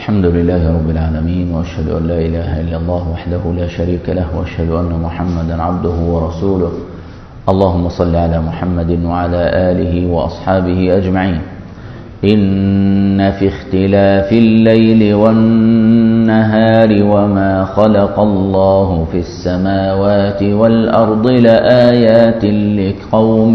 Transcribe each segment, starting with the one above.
الحمد لله رب العالمين، وأشهد أن لا إله إلا الله وحده لا شريك له، وأشهد أن محمدا عبده ورسوله. اللهم صل على محمد وعلى آله وأصحابه أجمعين. إن في اختلاف الليل والنهار وما خلق الله في السماوات والأرض لآيات لقوم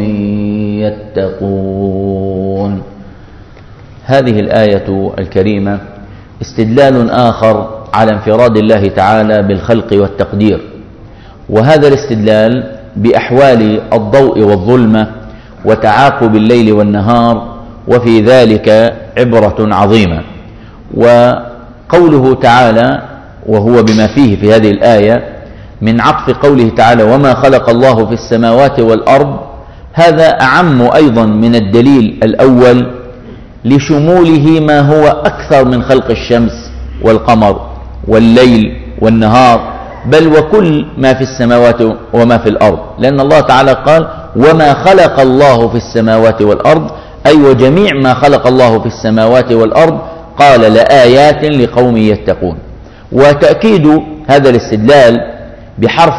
يتقون. هذه الآية الكريمة استدلال آخر على انفراد الله تعالى بالخلق والتقدير، وهذا الاستدلال بأحوال الضوء والظلمة وتعاقب الليل والنهار، وفي ذلك عبرة عظيمة. وقوله تعالى وهو بما فيه في هذه الآية من عطف قوله تعالى وما خلق الله في السماوات والأرض، هذا أعم أيضا من الدليل الأول لشموله ما هو أكثر من خلق الشمس والقمر والليل والنهار، بل وكل ما في السماوات وما في الأرض، لأن الله تعالى قال وما خلق الله في السماوات والأرض، أي وجميع ما خلق الله في السماوات والأرض، قال لآيات لقوم يتقون. وتأكيد هذا الاستدلال بحرف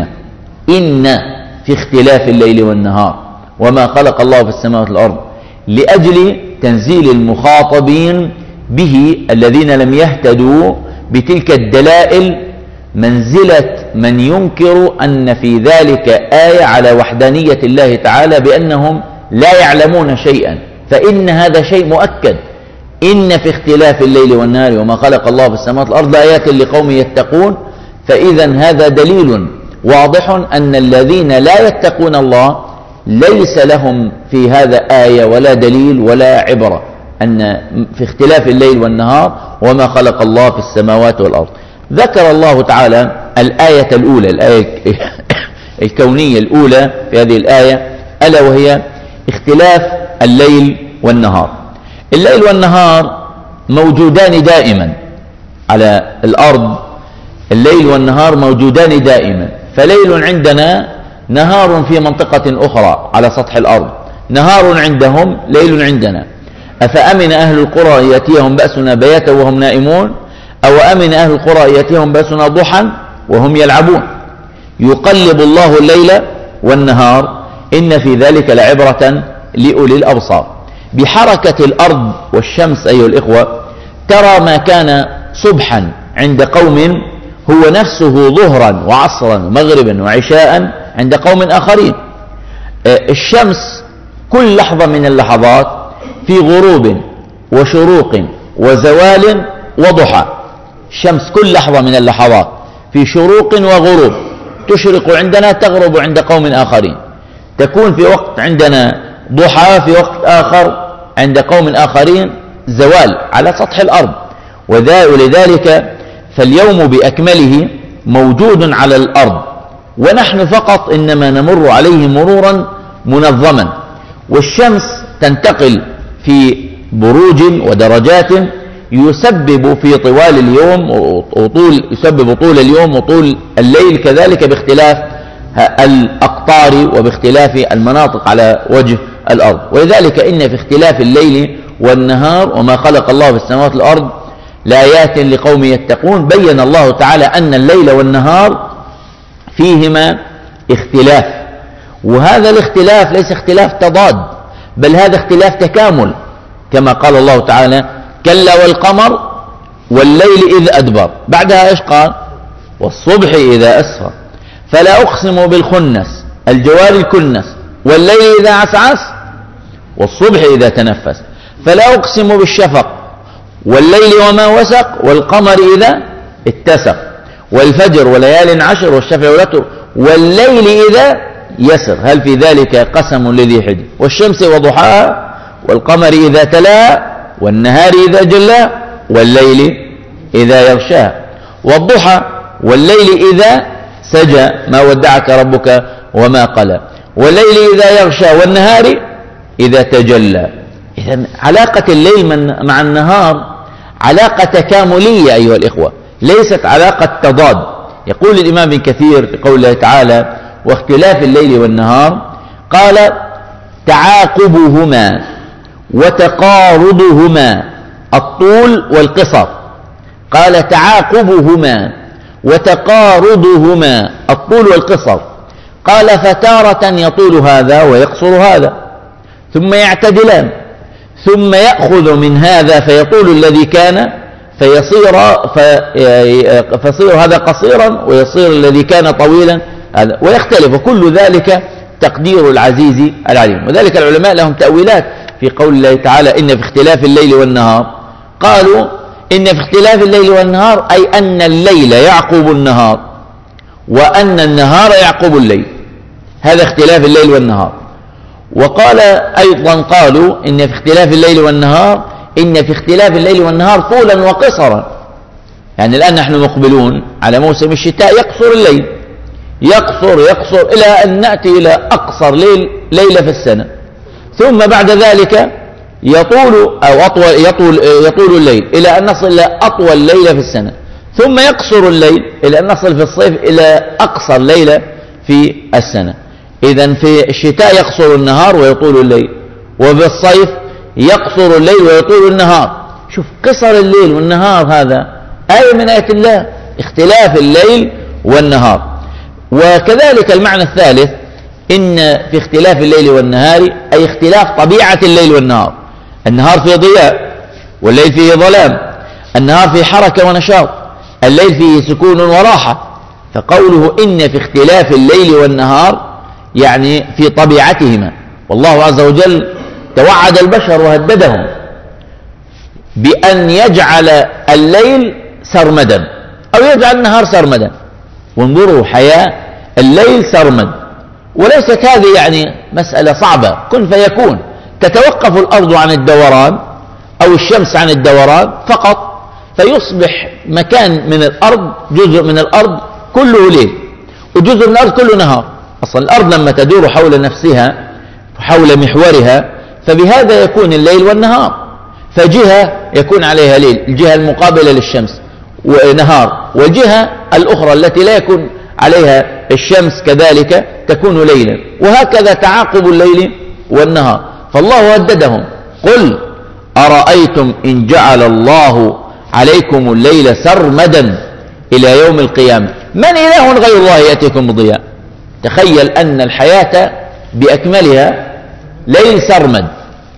إن في اختلاف الليل والنهار وما خلق الله في السماوات والأرض، لأجل تنزيل المخاطبين به الذين لم يهتدوا بتلك الدلائل منزلة من ينكر أن في ذلك آية على وحدانية الله تعالى بأنهم لا يعلمون شيئا، فإن هذا شيء مؤكد. إن في اختلاف الليل والنهار وما خلق الله في السماوات والأرض آيات لقوم يتقون، فإذا هذا دليل واضح أن الذين لا يتقون الله ليس لهم في هذا آية ولا دليل ولا عبرة، أن في اختلاف الليل والنهار وما خلق الله في السماوات والأرض. ذكر الله تعالى الآية الأولى، الآية الكونية الأولى في هذه الآية، ألا وهي اختلاف الليل والنهار. الليل والنهار موجودان دائما على الأرض، الليل والنهار موجودان دائما، فليل عندنا نهار في منطقة أخرى على سطح الأرض، نهار عندهم ليل عندنا. أفأمن أهل القرى أن يأتيهم بأسنا بياتا وهم نائمون، أو أمن أهل القرى أن يأتيهم بأسنا ضحى وهم يلعبون. يقلب الله الليل والنهار، إن في ذلك لعبرة لأولي الأبصار. بحركة الأرض والشمس أيها الإخوة، ترى ما كان صبحا عند قوم هو نفسه ظهرا وعصرا ومغربا وعشاء عند قوم آخرين. الشمس كل لحظة من اللحظات في غروب وشروق وزوال وضحى، الشمس كل لحظة من اللحظات في شروق وغروب، تشرق عندنا تغرب عند قوم آخرين، تكون في وقت عندنا ضحى، في وقت آخر عند قوم آخرين زوال على سطح الأرض. ولذلك فاليوم بأكمله موجود على الأرض، ونحن فقط إنما نمر عليه مرورا منظما. والشمس تنتقل في بروج ودرجات يسبب في طوال اليوم يسبب طول اليوم وطول الليل، كذلك باختلاف الأقطار وباختلاف المناطق على وجه الأرض. ولذلك إن في اختلاف الليل والنهار وما خلق الله في السماوات والأرض لآيات لقوم يتقون. بين الله تعالى أن الليل والنهار فيهما اختلاف، وهذا الاختلاف ليس اختلاف تضاد، بل هذا اختلاف تكامل، كما قال الله تعالى كلا والقمر والليل إذ أدبر، بعدها إيش قال والصبح إذا أسفر، فلا أقسم بالخنس الجوار الكنس والليل إذا عسعس والصبح إذا تنفس، فلا أقسم بالشفق والليل وما وسق والقمر إذا اتسق والفجر وليال عشر والشفع والوتر والليل إذا يسر، هل في ذلك قسم لذي حجر، والشمس وضحاها والقمر إذا تلاها والنهار إذا جلاها والليل إذا يغشاها والضحى والليل إذا سجى ما ودعك ربك وما قلى والليل إذا يغشى والنهار إذا تجلى. إذن علاقة الليل مع النهار علاقة تكاملية أيها الإخوة، ليست علاقة تضاد. يقول الإمام ابن كثير في قوله تعالى واختلاف الليل والنهار، قال تعاقبهما وتقاربهما الطول والقصر، قال تعاقبهما وتقارضهما الطول والقصر. قال فتارة يطول هذا ويقصر هذا ثم يعتدلان، ثم يأخذ من هذا فيطول الذي كان فيصير هذا قصيرا ويصير الذي كان طويلا هذا، ويختلف. كل ذلك تقدير العزيز العليم. وذلك العلماء لهم تأويلات في قول الله تعالى إن في اختلاف الليل والنهار. قالوا إن في اختلاف الليل والنهار أي أن الليل يعقب النهار وأن النهار يعقب الليل، هذا اختلاف الليل والنهار. وقال أيضا قالوا إن في اختلاف الليل والنهار إن في اختلاف الليل والنهار طولا وقصرا. يعني الآن نحن مقبلون على موسم الشتاء، يقصر الليل، يقصر إلى أن نأتي إلى أقصر ليلة في السنة، ثم بعد ذلك يطول يطول الليل إلى أن نصل إلى أطول ليلة في السنة، ثم يقصر الليل إلى أن نصل في الصيف إلى أقصر ليلة في السنة. إذن في الشتاء يقصر النهار ويطول الليل، وفي الصيف يقصر الليل ويطول النهار. شوف قصر الليل والنهار هذا آية من آيات الله، اختلاف الليل والنهار. وكذلك المعنى الثالث إن في اختلاف الليل والنهار أي اختلاف طبيعة الليل والنهار. النهار فيه ضياء والليل فيه ظلام، النهار فيه حركة ونشاط، الليل فيه سكون وراحة. فقوله إن في اختلاف الليل والنهار يعني في طبيعتهما. والله عز وجل توعد البشر وهددهم بأن يجعل الليل سرمدا أو يجعل النهار سرمدا. وانظروا حياة الليل سرمد، وليست هذه يعني مسألة صعبة، كن فيكون. تتوقف الأرض عن الدوران أو الشمس عن الدوران فقط، فيصبح مكان من الأرض، جزء من الأرض كله ليل وجزء من الأرض كله نهار. أصلا الأرض لما تدور حول نفسها حول محورها فبهذا يكون الليل والنهار. فجهة يكون عليها ليل، الجهة المقابلة للشمس ونهار، والجهة الأخرى التي لا يكون عليها الشمس كذلك تكون ليلا، وهكذا تعاقب الليل والنهار. فالله هددهم قل أرأيتم إن جعل الله عليكم الليل سرمدا إلى يوم القيامة من إله غير الله يأتيكم بضياء. تخيل أن الحياة بأكملها ليل سرمد،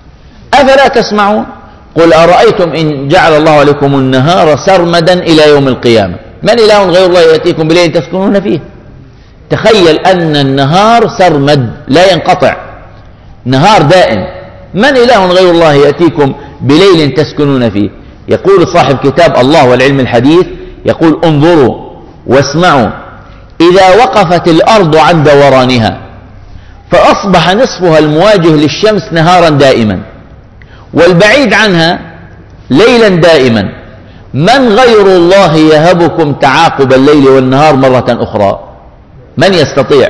أفلا تسمعون؟ قل أرأيتم إن جعل الله عليكم النهار سرمدا إلى يوم القيامة من إله غير الله يأتيكم بليل تسكنون فيه. تخيل أن النهار سرمد لا ينقطع، نهار دائم، من إله غير الله يأتيكم بليل تسكنون فيه. يقول صاحب كتاب الله والعلم الحديث يقول انظروا واسمعوا إذا وقفت الأرض عن دورانها فأصبح نصفها المواجه للشمس نهارا دائما والبعيد عنها ليلا دائما، من غير الله يهبكم تعاقب الليل والنهار مرة أخرى؟ من يستطيع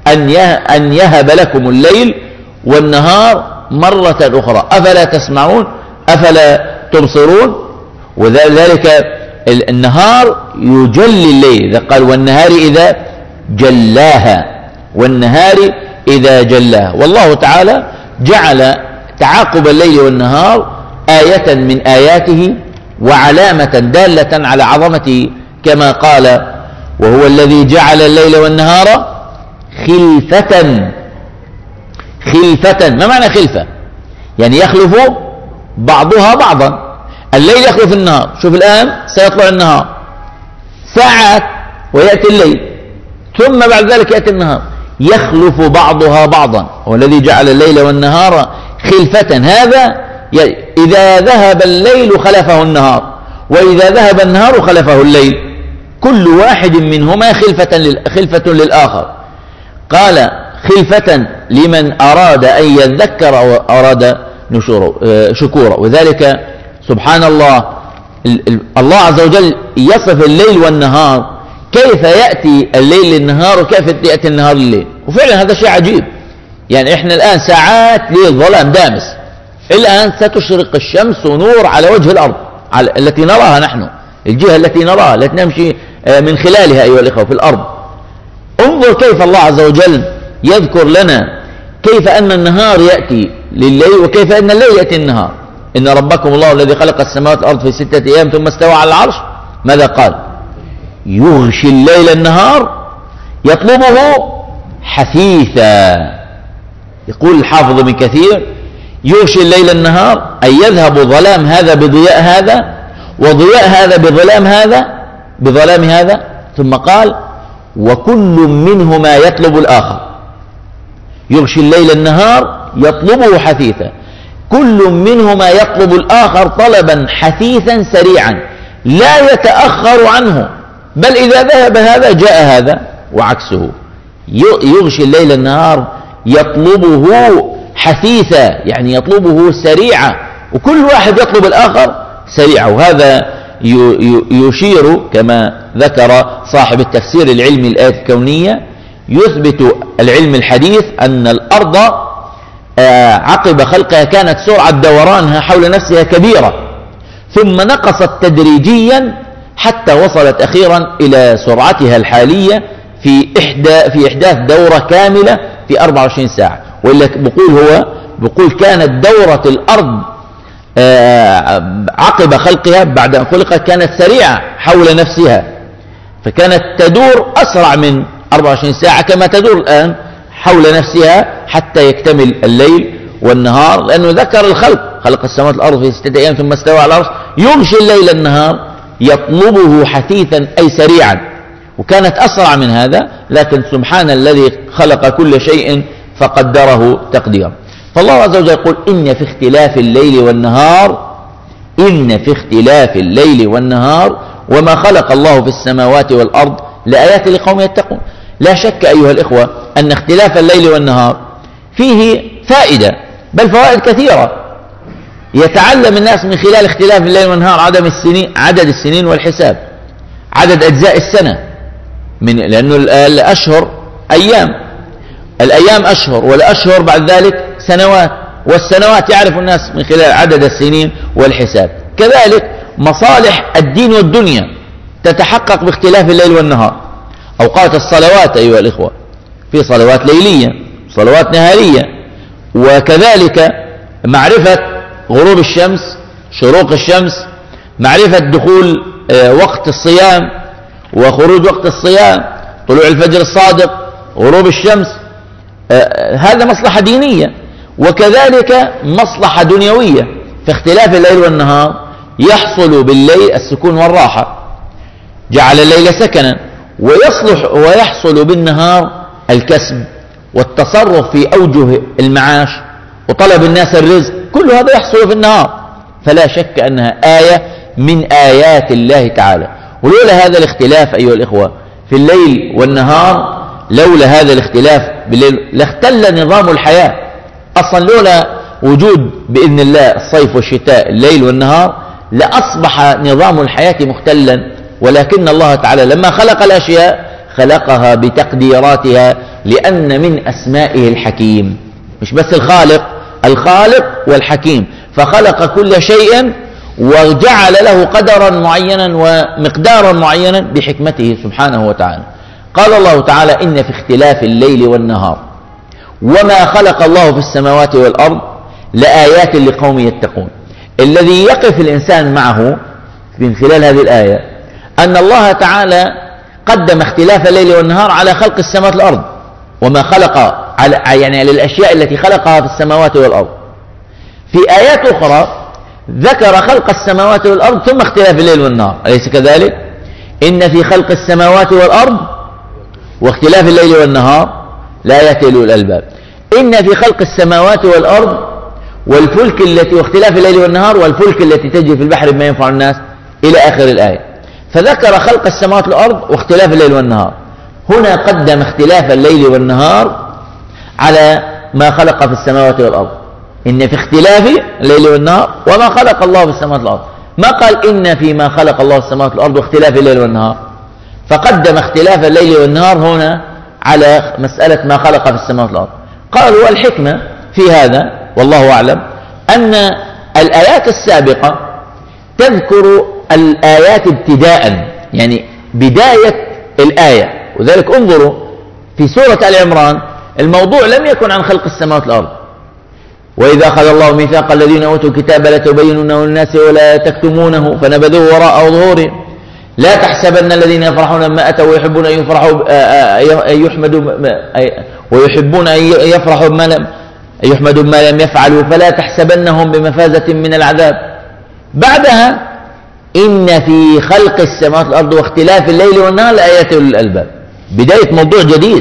أن يهب لكم الليل والنهار مرة أخرى؟ أفلا تسمعون؟ أفلا تبصرون؟ وذلك النهار يجلي الليل، قال والنهار إذا جلاها، والنهار إذا جلاها. والله تعالى جعل تعاقب الليل والنهار آية من آياته وعلامة دالة على عظمته، كما قال وهو الذي جعل الليل والنهار خلفة. خلفة ما معنى خلفة؟ يعني يخلف بعضها بعضا، الليل يخلف النهار. شوف الآن سيطلع النهار ساعات ويأتي الليل ثم بعد ذلك يأتي النهار، يخلف بعضها بعضا. هو الذي جعل الليل والنهار خلفة، هذا إذا ذهب الليل خلفه النهار وإذا ذهب النهار خلفه الليل، كل واحد منهما خلفة للآخر. قال خلفة لمن أراد أن يذكر أو أراد شكورا. وذلك سبحان الله الله عز وجل يصف الليل والنهار، كيف يأتي الليل للنهار وكيف يأتي النهار لليل. وفعلا هذا شيء عجيب. يعني إحنا الآن ساعات ليل ظلام دامس، الآن ستشرق الشمس ونور على وجه الأرض التي نراها نحن، الجهة التي نراها التي نمشي من خلالها أيها الإخوة في الأرض. انظر كيف الله عز وجل يذكر لنا كيف أن النهار يأتي لليل وكيف أن الليل يأتي النهار. إن ربكم الله الذي خلق السماوات والأرض في 6 أيام ثم استوى على العرش ماذا قال؟ يغشي الليل النهار يطلبه حثيثا. يقول الحافظ ابن كثير: يغشي الليل النهار أي يذهب ظلام هذا بضياء هذا، وضياء هذا بظلام هذا. ثم قال: وكل منهما يطلب الآخر. يغشي الليل النهار يطلبه حثيثا، كل منهما يطلب الآخر طلبا حثيثا سريعا لا يتأخر عنه، بل إذا ذهب هذا جاء هذا وعكسه. يغشي الليل النهار يطلبه حثيثا، يعني يطلبه سريعا، وكل واحد يطلب الآخر سريعا. وهذا يشير كما ذكر صاحب التفسير العلمي الآيات الكونية، يثبت العلم الحديث أن الأرض عقب خلقها كانت سرعة دورانها حول نفسها كبيرة، ثم نقصت تدريجيا حتى وصلت أخيرا إلى سرعتها الحالية في إحداث دورة كاملة في 24 ساعة. وإلا بقول كانت دورة الأرض عقب خلقها بعد أن خلقت كانت سريعة حول نفسها، فكانت تدور أسرع من 24 ساعة كما تدور الآن حول نفسها حتى يكتمل الليل والنهار، لأنه ذكر الخلق، خلق السماوات والأرض في 6 أيام ثم استوى على العرش. يغشي الليل النهار يطلبه حثيثا أي سريعا، وكانت أسرع من هذا، لكن سبحان الذي خلق كل شيء فقدره تقديرا. فالله عز وجل يقول: إن في اختلاف الليل والنهار وما خلق الله في السماوات والأرض لآيات لقوم يتقون. لا شك أيها الإخوة أن اختلاف الليل والنهار فيه فائدة، بل فوائد كثيرة. يتعلم الناس من خلال اختلاف الليل والنهار عدد السنين والحساب، عدد أجزاء السنة، لأنه الأشهر الأيام أشهر، والأشهر بعد ذلك سنوات، والسنوات يعرف الناس من خلال عدد السنين والحساب. كذلك مصالح الدين والدنيا تتحقق باختلاف الليل والنهار. أوقات الصلوات أيها الإخوة، في صلوات ليلية، صلوات نهارية، وكذلك معرفة غروب الشمس، شروق الشمس، معرفة دخول وقت الصيام وخروج وقت الصيام، طلوع الفجر الصادق، غروب الشمس. هذا مصلحة دينية، وكذلك مصلحة دنيوية. في اختلاف الليل والنهار يحصل بالليل السكون والراحة، جعل الليل سكنا، ويحصل بالنهار الكسب والتصرف في أوجه المعاش وطلب الناس الرزق، كل هذا يحصل في النهار. فلا شك أنها آية من آيات الله تعالى. ولولا هذا الاختلاف أيها الإخوة في الليل والنهار، لولا هذا الاختلاف بالليل لاختل نظام الحياة أصلا. لولا وجود بإذن الله الصيف والشتاء، الليل والنهار، لأصبح نظام الحياة مختلا. ولكن الله تعالى لما خلق الأشياء خلقها بتقديراتها، لأن من أسمائه الحكيم، مش بس الخالق والحكيم، فخلق كل شيء وجعل له قدرا معينا ومقدارا معينا بحكمته سبحانه وتعالى. قال الله تعالى: إن في اختلاف الليل والنهار وما خلق الله في السماوات والأرض لآيات لقوم يتقون. الذي يقف الإنسان معه من خلال هذه الآية أن الله تعالى قدم اختلاف الليل والنهار على خلق السماوات والأرض، وما خلق يعني للأشياء التي خلقها في السماوات والأرض. في آيات أخرى ذكر خلق السماوات والأرض ثم اختلاف الليل والنهار، أليس كذلك؟ إن في خلق السماوات والأرض واختلاف الليل والنهار لآيات لأولي الألباب. إن في خلق السماوات والأرض والفلك التي واختلاف الليل والنهار والفلك التي تجري في البحر بما ينفع الناس إلى آخر الآية. فذكر خلق السماوات والأرض واختلاف الليل والنهار. هنا قدم اختلاف الليل والنهار على ما خلق في السماوات والأرض. إن في اختلاف الليل والنهار وما خلق الله في السماوات والأرض، ما قال إن فيما خلق الله في السماوات والأرض واختلاف الليل والنهار، فقدم اختلاف الليل والنهار هنا على مسألة ما خلق في السماوات والأرض. قالوا والحكمة في هذا والله أعلم أن الآيات السابقة تذكر الآيات ابتداء، يعني بداية الآية. وذلك انظروا في سورة آل عمران الموضوع لم يكن عن خلق السماوات والأرض. وإذا أخذ الله ميثاق الذين أوتوا الكتاب لتبينونه للناس ولا تكتمونه فنبذوه وراء ظهورهم. لا تحسبن الذين يفرحون بما أتوا ويحبون أن يحمدوا ويحبون أن يفرحوا بما لم يحمدوا بما لم يفعلوا فلا تحسبنهم بمفازة من العذاب. بعدها إن في خلق السماوات والأرض واختلاف الليل والنهار لآيات أولي الألباب، بداية موضوع جديد،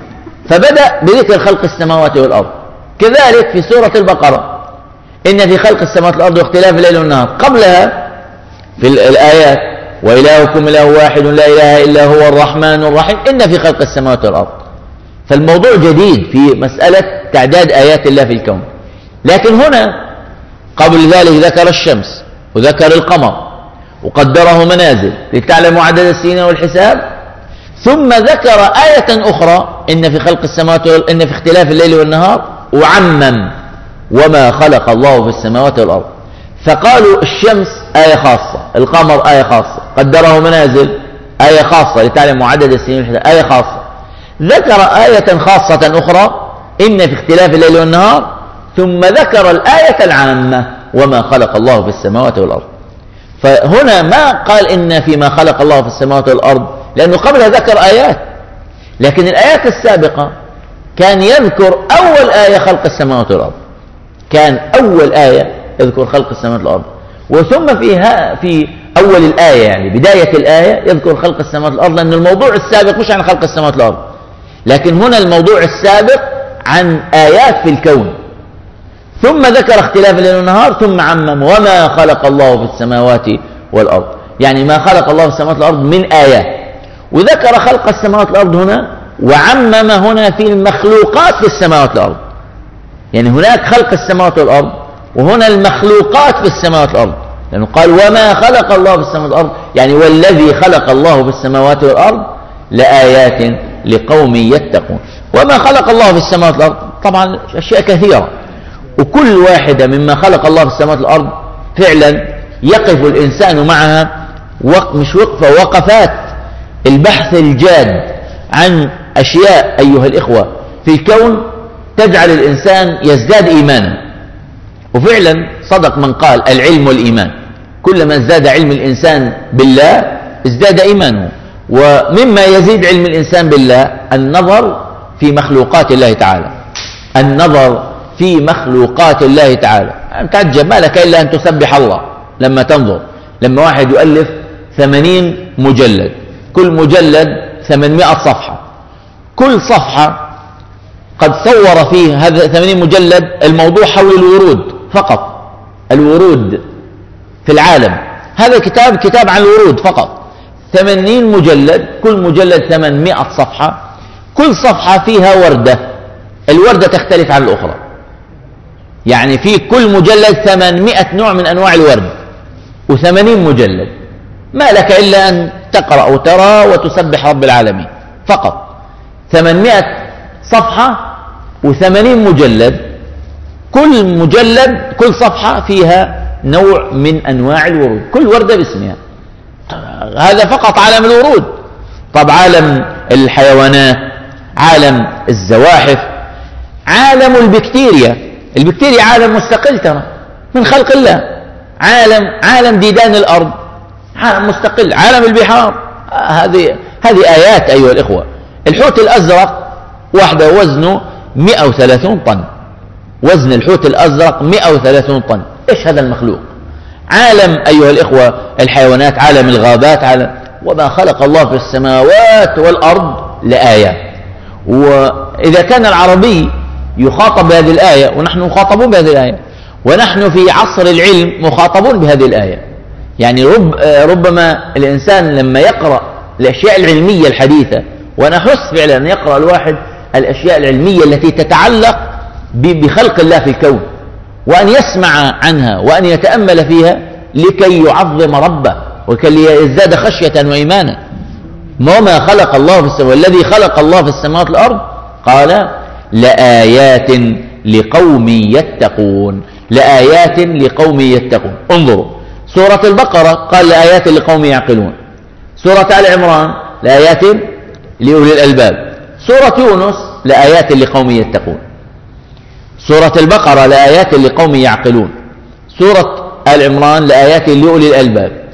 فبدأ بذكر خلق السماوات والأرض. كذلك في سورة البقرة إن في خلق السماوات والأرض واختلاف الليل والنهار، قبلها في الآيات وإلهكم إله واحد لا إله إلا هو الرحمن الرحيم إن في خلق السماوات والأرض. فالموضوع جديد في مسألة تعداد آيات الله في الكون. لكن هنا قبل ذلك ذكر الشمس وذكر القمر وقدره منازل لتعلموا عدد السنين والحساب، ثم ذكر آية أخرى إن في خلق السماوات إن في اختلاف الليل والنهار، وعمم وما خلق الله في السماوات والأرض. فقالوا الشمس آية خاصة، القمر آية خاصة، قدره منازل آية خاصة لتعلموا عدد السنين والحساب آية خاصة. ذكر آية خاصة أخرى إن في اختلاف الليل والنهار، ثم ذكر الآية العامة وما خلق الله في السماوات والأرض. فهنا ما قال إن فيما خلق الله في السماوات والأرض، لأنه قبلها ذكر آيات، لكن الآيات السابقة كان يذكر أول آية خلق السماوات والأرض، كان أول آية يذكر خلق السماوات والأرض، وثم في أول الآية يعني بداية الآية يذكر خلق السماوات والأرض، لأن الموضوع السابق مش عن خلق السماوات والأرض، لكن هنا الموضوع السابق عن آيات في الكون. ثم ذكر اختلاف الليل والنهار، ثم عمم وما خلق الله في السماوات والأرض، يعني ما خلق الله في السماوات والأرض من آيات. وذكر خلق السماوات والأرض هنا، وعمم هنا في المخلوقات في السماوات والأرض، يعني هناك خلق السماوات والأرض وهنا المخلوقات في السماوات والأرض، لأنه قال وما خلق الله في السماوات والأرض، يعني والذي خلق الله في السماوات والأرض لآيات لقوم يتقون. وما خلق الله في السماوات والأرض طبعا أشياء كثيرة، وكل واحدة مما خلق الله في السماوات والأرض فعلا يقف الإنسان معها مش وقفة، وقفات البحث الجاد عن أشياء أيها الإخوة في الكون تجعل الإنسان يزداد إيمانا. وفعلا صدق من قال العلم والإيمان، كلما ازداد علم الإنسان بالله ازداد إيمانه. ومما يزيد علم الإنسان بالله النظر في مخلوقات الله تعالى، النظر في مخلوقات الله تعالى. تعجب ما لك إلا أن تسبح الله لما تنظر، لما واحد يؤلف 80 مجلد، كل مجلد 800 صفحة، كل صفحة قد صور فيه هذا 80 مجلد الموضوع حول الورود فقط، الورود في العالم. هذا كتاب عن الورود فقط، 80 مجلد، كل مجلد 800 صفحة، كل صفحة فيها وردة، الوردة تختلف عن الأخرى، يعني في كل مجلد 800 نوع من أنواع الورد، و80 مجلد. ما لك إلا أن تقرأ وترى وتسبح رب العالمين فقط. 800 صفحة و80 مجلد، كل صفحة فيها نوع من أنواع الورود، كل وردة باسمها. هذا فقط عالم الورود. طب عالم الحيوانات، عالم الزواحف، عالم البكتيريا، البكتيريا عالم مستقل ترى من خلق الله، عالم ديدان الأرض عالم مستقل، عالم البحار، هذه آيات أيها الإخوة. الحوت الأزرق وحده وزنه 130 طن، وزن الحوت الأزرق 130 طن. إيش هذا المخلوق؟ عالم أيها الإخوة الحيوانات، عالم الغابات، عالم وما خلق الله في السماوات والأرض لآيات. وإذا كان العربي يخاطب بهذه الآية ونحن مخاطبون بهذه الآية، ونحن في عصر العلم مخاطبون بهذه الآية، يعني ربما الإنسان لما يقرأ الأشياء العلمية الحديثة، وأنا أحس فعلا أن يقرأ الواحد الأشياء العلمية التي تتعلق بخلق الله في الكون، وأن يسمع عنها وأن يتأمل فيها لكي يعظم ربه وكي يزداد خشية وإيمانا. وما خلق الله في السماوات، والذي خلق الله في السماوات والأرض قال لآيات لقوم يتقون، لآيات لقوم يتقون. انظروا سورة البقرة قال لآيات لقوم يعقلون، سورة آل عمران لآيات لأولي الألباب، سورة يونس لآيات لقوم يتقون، سورة البقرة لآيات لقوم يعقلون، سورة آل عمران لآيات لأولي الألباب،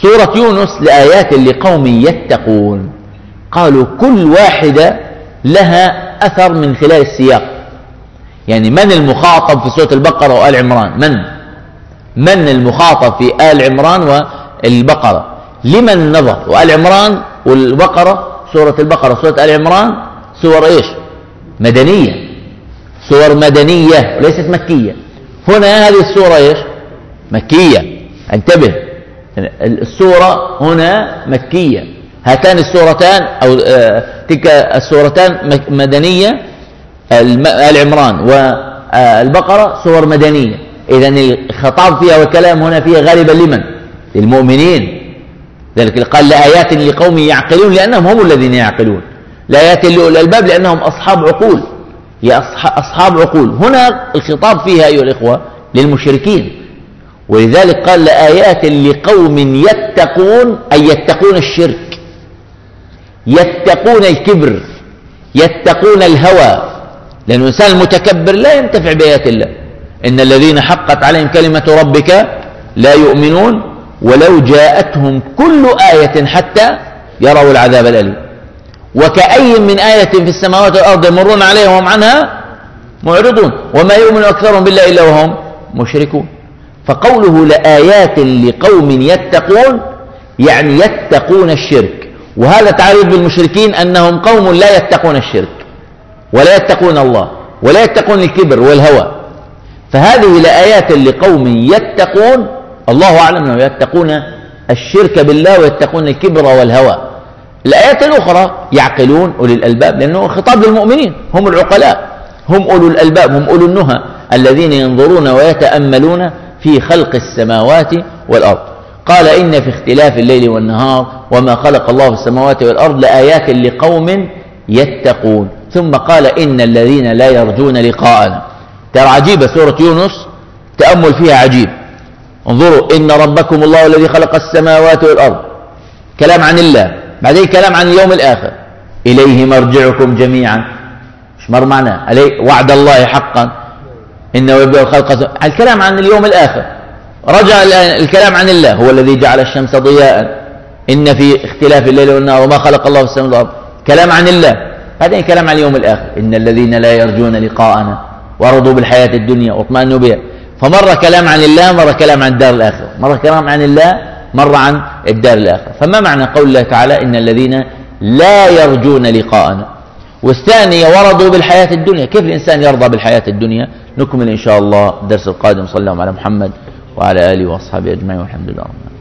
سورة يونس لآيات لقوم يتقون. قالوا كل واحدة لها أثر من خلال السياق. يعني من المخاطب في سورة البقرة وآل عمران؟ من المخاطب في آل عمران والبقرة؟ لمن نظر؟ وآل عمران والبقرة، سورة البقرة سورة آل عمران سور إيش؟ مدنية، سور مدنية وليست مكية. هنا هذه السورة إيش؟ مكية. انتبه، السورة هنا مكية. هاتان السورتان أو تلك السورتان مدنية، آل عمران والبقرة سور مدنية. إذن الخطاب فيها والكلام هنا فيها غالبا لمن؟ للمؤمنين. ذلك قال لآيات لقوم يعقلون، لأنهم هم الذين يعقلون. لآيات لأولي الألباب لأنهم أصحاب عقول، أصحاب عقول. هنا الخطاب فيها أيها الإخوة للمشركين، ولذلك قال لآيات لقوم يتقون، أي يتقون الشرك، يتقون الكبر، يتقون الهوى. لأن الإنسان المتكبر لا ينتفع بآيات الله. إن الذين حقت عليهم كلمة ربك لا يؤمنون ولو جاءتهم كل آية حتى يروا العذاب الأليم. وكأي من آية في السماوات والأرض يمرون عليها وهم عنها معرضون وما يؤمن أكثرهم بالله إلا وهم مشركون. فقوله لآيات لقوم يتقون يعني يتقون الشرك. وهذا تعريف بالمشركين أنهم قوم لا يتقون الشرك ولا يتقون الله ولا يتقون الكبر والهوى. فهذه لآيات لقوم يتقون، الله أعلم أنهم يتقون الشرك بالله ويتقون الكبر والهوى. الآيات الأخرى يعقلون أولي الألباب، لأنه خطاب للمؤمنين، هم العقلاء، هم أولو الألباب، هم أولو النهى الذين ينظرون ويتأملون في خلق السماوات والأرض. قال إن في اختلاف الليل والنهار وما خلق الله في السماوات والأرض لآيات لقوم يتقون. ثم قال إن الذين لا يرجون لقاءنا. ترى عجيبة سورة يونس، تأمل فيها عجيب. انظروا، إن ربكم الله الذي خلق السماوات والأرض، كلام عن الله، بعدين كلام عن اليوم الآخر، إليه مرجعكم جميعا. مش مر معنا عليه وعد الله حقا إنه يبدأ الخلق، الكلام عن اليوم الآخر. رجع الكلام عن الله، هو الذي جعل الشمس ضياء، إن في اختلاف الليل والنهار وما خلق الله في السماء والأرض، كلام عن الله. بعدين كلام عن اليوم الآخر، إن الذين لا يرجون لقاءنا ورضوا بالحياة الدنيا واطمأنوا بها. فمرة كلام عن الله، مرة كلام عن الدار الآخرة، مرة كلام عن الله، مرة عن الدار الآخرة. فما معنى قول الله تعالى إن الذين لا يرجون لقاءنا؟ والثانية ورضوا بالحياة الدنيا. كيف الإنسان يرضى بالحياة الدنيا؟ نكمل إن شاء الله الدرس القادم. صلى الله على محمد وعلى آله وأصحابه أجمعين والحمد لله.